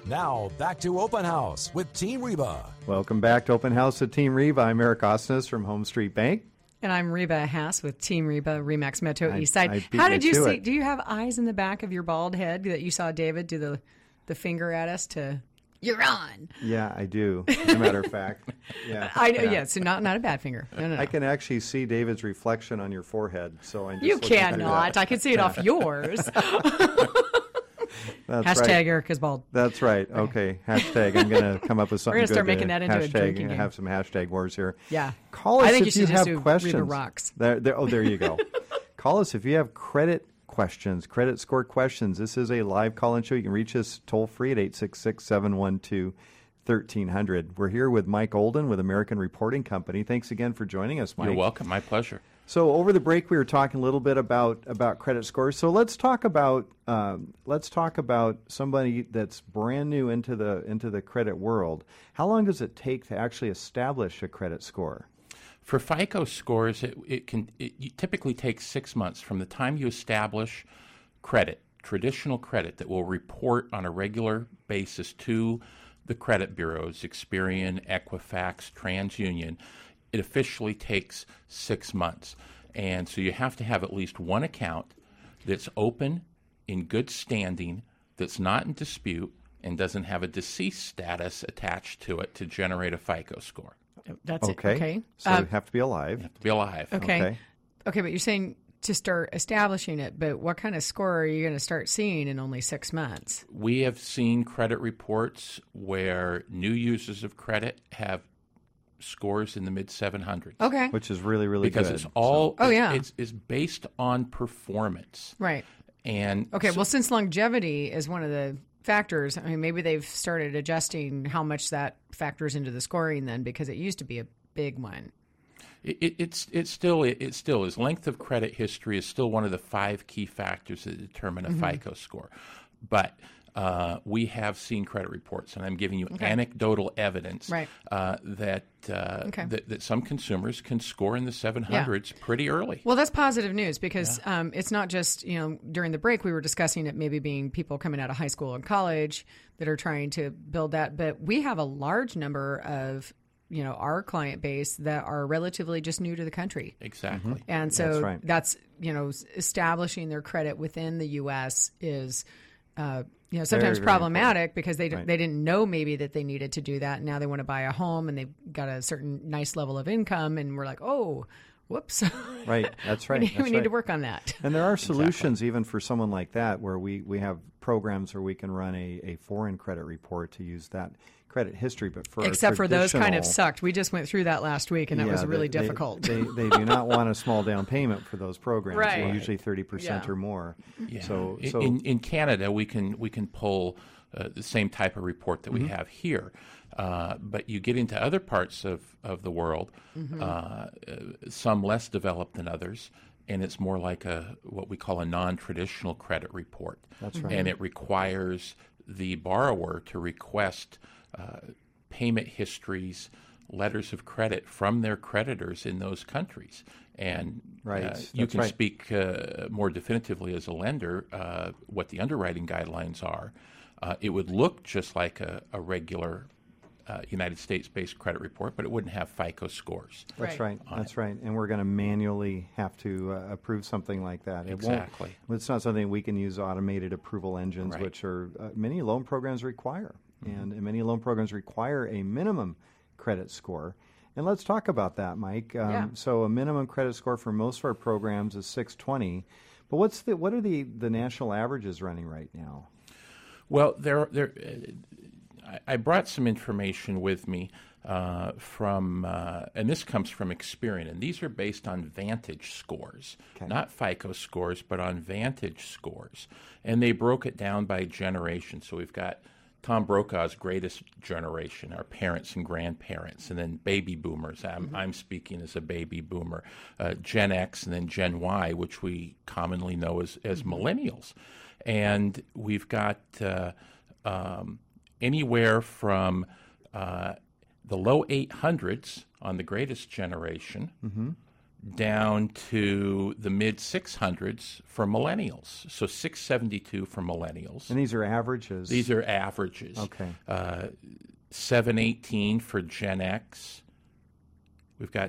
Now, back to Open House with Team Reba. Welcome back to Open House with Team Reba. I'm Eric Osnes from Home Street Bank. And I'm Reba Haas with Team Reba, Remax Metro Eastside. I How did you see? it. Do you have eyes in the back of your bald head that you saw David do the finger at us to, you're on? Yeah, I do. As a matter of fact. Yeah. I know, yeah, so not a bad finger. No. I can actually see David's reflection on your forehead. So I'm just You looking through cannot. that. I can see it off yours. That's Hashtag right. Eric is bald. That's right. Okay. Hashtag. I'm going to come up with something We're gonna start good making that into a hashtag, drinking game. Have some hashtag wars here. Yeah. Call us I think you if should you just have do questions. Reba Rocks. There you go. Call us if you have credit questions, credit score questions. This is a live call-in show. You can reach us toll-free at 866-712-1300. We're here with Mike Olden with American Reporting Company. Thanks again for joining us, Mike. You're welcome. My pleasure. So over the break, we were talking a little bit about credit scores. So let's talk about somebody that's brand new into the credit world. How long does it take to actually establish a credit score? For FICO scores, it typically takes 6 months from the time you establish credit, traditional credit that will report on a regular basis to the credit bureaus, Experian, Equifax, TransUnion. It officially takes 6 months. And so you have to have at least one account that's open, in good standing, that's not in dispute, and doesn't have a deceased status attached to it to generate a FICO score. That's Okay. it. Okay. So you have to be alive. You have to be alive. Okay, but you're saying to start establishing it, but what kind of score are you going to start seeing in only 6 months? We have seen credit reports where new users of credit have scores in the mid 700s. Okay. Which is really, really because good. it's all it's based on performance. Right. And okay, well, since longevity is one of the factors, I mean, maybe they've started adjusting how much that factors into the scoring then, because it used to be a big one. It still is. Length of credit history is still one of the 5 key factors that determine a FICO score. But we have seen credit reports, and I'm giving you anecdotal evidence that some consumers can score in the 700s pretty early. Well, that's positive news because it's not just, during the break we were discussing it maybe being people coming out of high school and college that are trying to build that, but we have a large number of our client base that are relatively just new to the country. Exactly. And so that's establishing their credit within the U.S. is sometimes very problematic important. because they didn't know maybe that they needed to do that. And now they want to buy a home and they've got a certain nice level of income, and we're like, oh, whoops. Right. That's right. we need to work on that. And there are solutions even for someone like that, where we have programs where we can run a foreign credit report to use that credit history. But except for those kind of sucked. We just went through that last week, and that was really difficult. They do not want a small down payment for those programs. Right. They're usually 30% or more. Yeah. So in Canada, we can pull the same type of report that we have here. But you get into other parts of the world, some less developed than others, and it's more like what we call a non-traditional credit report. That's right. And it requires the borrower to request payment histories, letters of credit from their creditors in those countries. And you can speak more definitively as a lender what the underwriting guidelines are. It would look just like a regular United States-based credit report, but it wouldn't have FICO scores. That's right. That's right. And we're going to manually have to approve something like that. Exactly. It's not something we can use automated approval engines, which are many loan programs require. And many loan programs require a minimum credit score. And let's talk about that, Mike. So a minimum credit score for most of our programs is 620. But what are the national averages running right now? Well, I brought some information with me from, and this comes from Experian, and these are based on Vantage scores, not FICO scores, but on Vantage scores. And they broke it down by generation. So we've got Tom Brokaw's greatest generation, our parents and grandparents, and then baby boomers. I'm speaking as a baby boomer, Gen X, and then Gen Y, which we commonly know as millennials. And we've got anywhere from the low 800s on the greatest generation down to the mid 600s for millennials. So 672 for millennials. And these are averages? These are averages. Okay. 718 for Gen X. We've got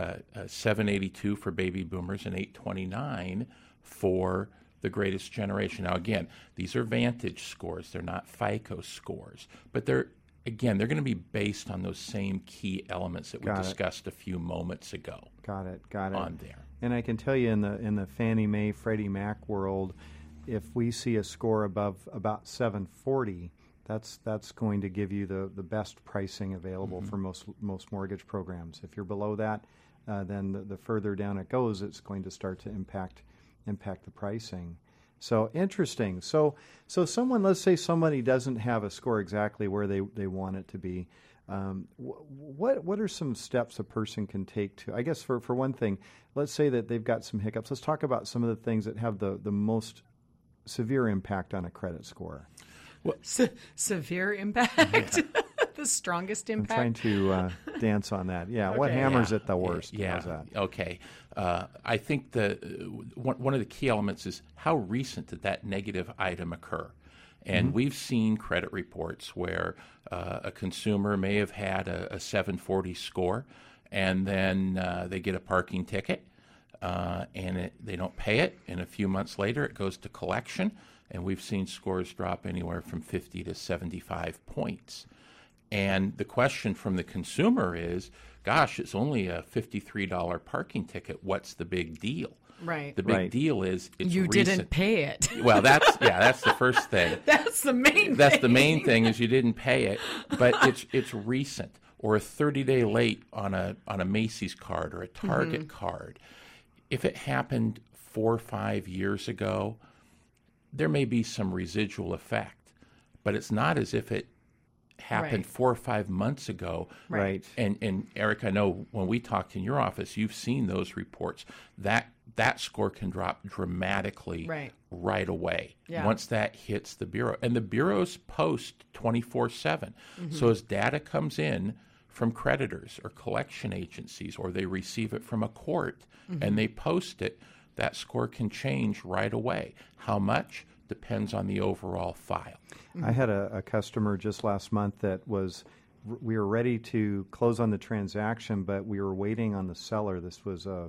782 for baby boomers and 829 for the greatest generation. Now, again, these are Vantage scores. They're not FICO scores. But they're going to be based on those same key elements that we discussed a few moments ago. Got it. On there. And I can tell you in the Fannie Mae, Freddie Mac world, if we see a score above about 740, that's going to give you the best pricing available for most mortgage programs. If you're below that, then the further down it goes, it's going to start to impact the pricing. So interesting. So let's say somebody doesn't have a score exactly where they want it to be. What are some steps a person can take to, I guess for one thing, let's say that they've got some hiccups. Let's talk about some of the things that have the most severe impact on a credit score. Well, severe impact? The strongest impact? I'm trying to dance on that. Yeah, okay, what hammers it the worst? Yeah, how's that? Okay. I think one of the key elements is how recent did that negative item occur? And we've seen credit reports where a consumer may have had a 740 score, and then they get a parking ticket, and they don't pay it, and a few months later it goes to collection, and we've seen scores drop anywhere from 50 to 75 points. And the question from the consumer is, gosh, it's only a $53 parking ticket. What's the big deal? Right. The big deal is it's you recent. Didn't pay it. Well, that's the first thing. That's the main thing. That's the main thing is you didn't pay it, but it's recent, or a 30-day late on a Macy's card or a Target card. If it happened 4 or 5 years ago, there may be some residual effect, but it's not as if it happened 4 or 5 months ago. Right. And Eric, I know when we talked in your office, you've seen those reports. That score can drop dramatically right away once that hits the Bureau. And the bureaus post 24/7. So as data comes in from creditors or collection agencies, or they receive it from a court and they post it, that score can change right away. How much depends on the overall file. I had a customer just last month that we were ready to close on the transaction, but we were waiting on the seller. This was a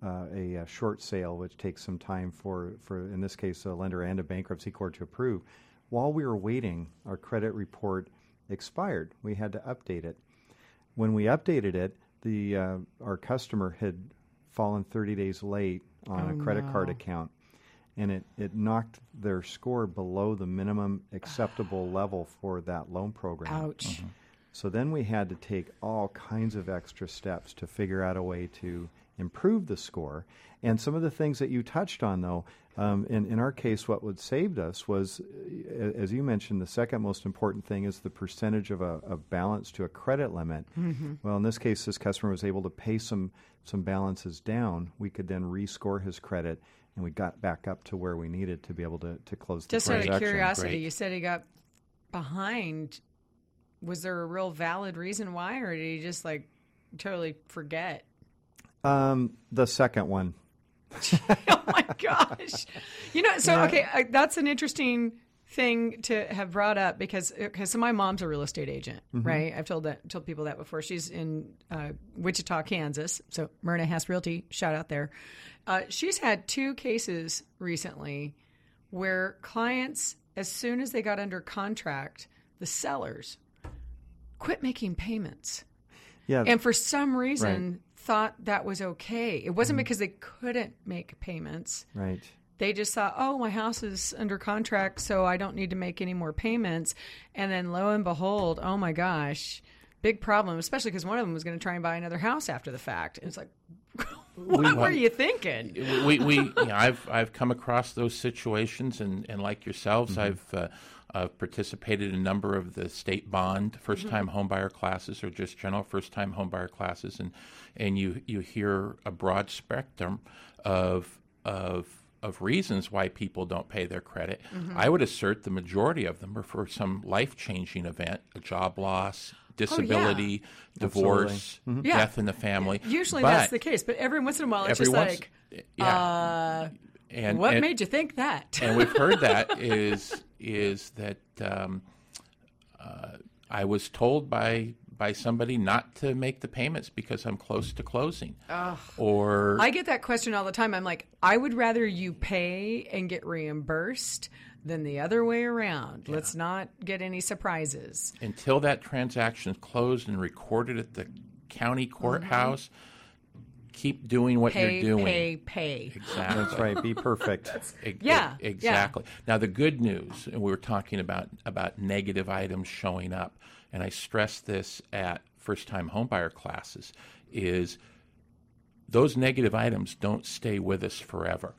short sale, which takes some time for in this case, a lender and a bankruptcy court to approve. While we were waiting, our credit report expired. We had to update it. When we updated it, our customer had fallen 30 days late on a credit card account, and it knocked their score below the minimum acceptable level for that loan program. Ouch. So then we had to take all kinds of extra steps to figure out a way to improve the score. And some of the things that you touched on, though, in our case, what would saved us was, as you mentioned, the second most important thing is the percentage of a balance to a credit limit. Well, in this case, this customer was able to pay some balances down. We could then rescore his credit, and we got back up to where we needed to be able to close the transaction. Just out of curiosity, you said he got behind. Was there a real valid reason why, or did he just totally forget? The second one. Oh my gosh! Okay, that's an interesting thing to have brought up because so my mom's a real estate agent, right? I've told people that before. She's in Wichita, Kansas. So Myrna Hess Realty, shout out there. She's had 2 cases recently where clients, as soon as they got under contract, the sellers quit making payments. Yeah. And for some reason thought that was okay. It wasn't because they couldn't make payments. Right. They just thought, oh, my house is under contract, so I don't need to make any more payments. And then lo and behold, oh my gosh, big problem, especially because one of them was going to try and buy another house after the fact. And it's like, what were you thinking? I've come across those situations, and like yourselves, I've participated in a number of the state bond first-time homebuyer classes, or just general first-time homebuyer classes, and you hear a broad spectrum of of reasons why people don't pay their credit. I would assert the majority of them are for some life-changing event, a job loss, disability, divorce, death in the family. Usually that's the case, but every once in a while it's just like, what made you think that? And we've heard that is that I was told by somebody not to make the payments because I'm close to closing. Or I get that question all the time. I'm like, I would rather you pay and get reimbursed than the other way around. Yeah. Let's not get any surprises. Until that transaction is closed and recorded at the county courthouse, keep doing what you're doing. Pay. Exactly. That's right. Be perfect. Exactly. Yeah. Now, the good news, and we were talking about negative items showing up, and I stress this at first-time homebuyer classes, is those negative items don't stay with us forever.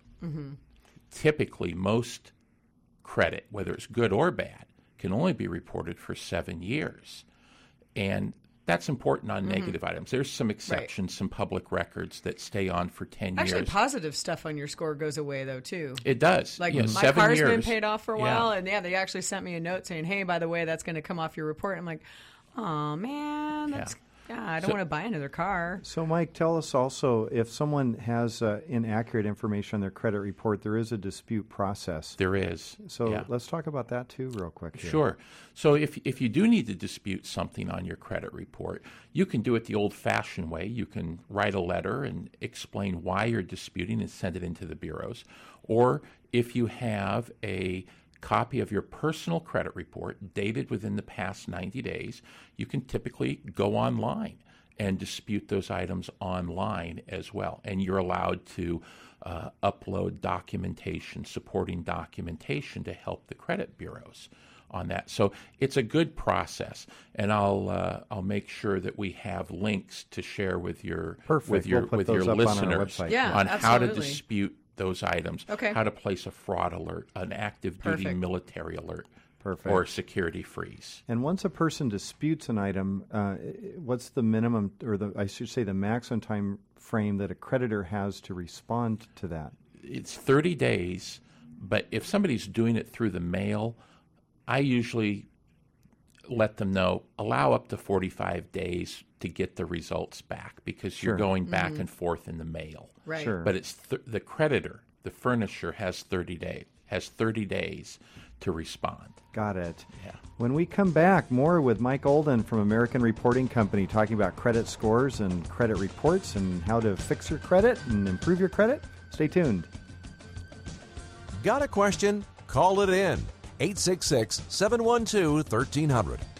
Typically, most credit, whether it's good or bad, can only be reported for 7 years. And that's important on negative items. There's some exceptions, some public records that stay on for 10 years. Actually, positive stuff on your score goes away, though, too. It does. Like, my car's been paid off for a while, and they actually sent me a note saying, hey, by the way, that's going to come off your report. I'm like, oh, man, I don't want to buy another car. So, Mike, tell us also, if someone has inaccurate information on their credit report, there is a dispute process. There is. So let's talk about that, too, real quick here. Sure. So if you do need to dispute something on your credit report, you can do it the old-fashioned way. You can write a letter and explain why you're disputing and send it into the bureaus. Or if you have a copy of your personal credit report dated within the past 90 days, you can typically go online and dispute those items online as well. And you're allowed to upload documentation, supporting documentation to help the credit bureaus on that. So it's a good process, and I'll make sure that we have links to share with your listeners on how to dispute those items, how to place a fraud alert, an active duty military alert, or a security freeze. And once a person disputes an item, what's the minimum, or the maximum time frame that a creditor has to respond to that? It's 30 days, but if somebody's doing it through the mail, I usually let them know, allow up to 45 days to get the results back, because you're going back and forth in the mail. Right. Sure. But it's the creditor, the furnisher, has 30 days to respond. Got it. Yeah. When we come back, more with Mike Olden from American Reporting Company, talking about credit scores and credit reports and how to fix your credit and improve your credit. Stay tuned. Got a question? Call it in. 866-712-1300.